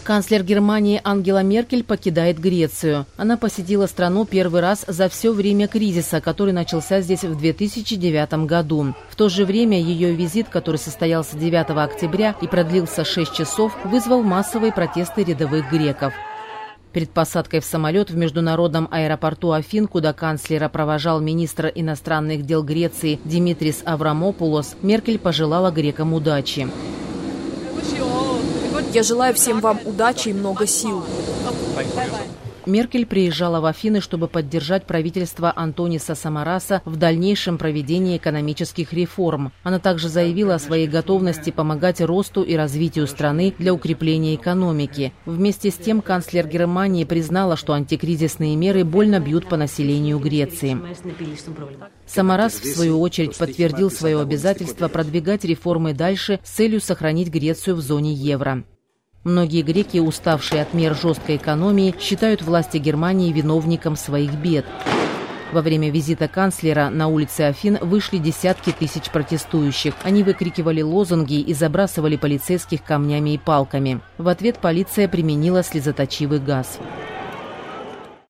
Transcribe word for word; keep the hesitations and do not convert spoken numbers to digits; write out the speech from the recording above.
Канцлер Германии Ангела Меркель покидает Грецию. Она посетила страну первый раз за все время кризиса, который начался здесь в две тысячи девятом году. В то же время ее визит, который состоялся девятого октября и продлился шесть часов, вызвал массовые протесты рядовых греков. Перед посадкой в самолет в международном аэропорту Афин, куда канцлера провожал министр иностранных дел Греции Димитрис Аврамопулос, Меркель пожелала грекам удачи. Я желаю всем вам удачи и много сил. Меркель приезжала в Афины, чтобы поддержать правительство Антониса Самараса в дальнейшем проведении экономических реформ. Она также заявила о своей готовности помогать росту и развитию страны для укрепления экономики. Вместе с тем канцлер Германии признала, что антикризисные меры больно бьют по населению Греции. Самарас, в свою очередь, подтвердил свое обязательство продвигать реформы дальше с целью сохранить Грецию в зоне евро. Многие греки, уставшие от мер жесткой экономии, считают власти Германии виновником своих бед. Во время визита канцлера на улице Афин вышли десятки тысяч протестующих. Они выкрикивали лозунги и забрасывали полицейских камнями и палками. В ответ полиция применила слезоточивый газ.